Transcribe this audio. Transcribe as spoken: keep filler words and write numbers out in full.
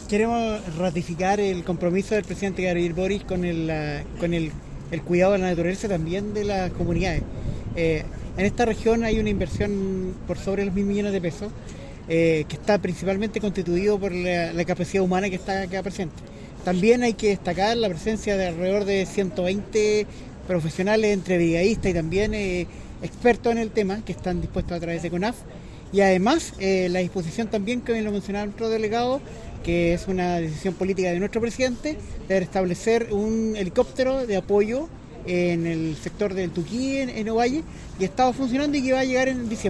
Queremos ratificar el compromiso del presidente Gabriel Boric con el, uh, con el, el cuidado de la naturaleza también de las comunidades. Eh, en esta región hay una inversión por sobre los mil millones de pesos, eh, que está principalmente constituido por la, la capacidad humana que está acá presente. También hay que destacar la presencia de alrededor de ciento veinte profesionales entre brigadistas y también eh, expertos en el tema que están dispuestos a través de CONAF. Y además eh, la disposición también, que lo mencionaba nuestro delegado, que es una decisión política de nuestro presidente, de establecer un helicóptero de apoyo en el sector del Tuquí, en, en Ovalle, y estaba funcionando y que va a llegar en diciembre.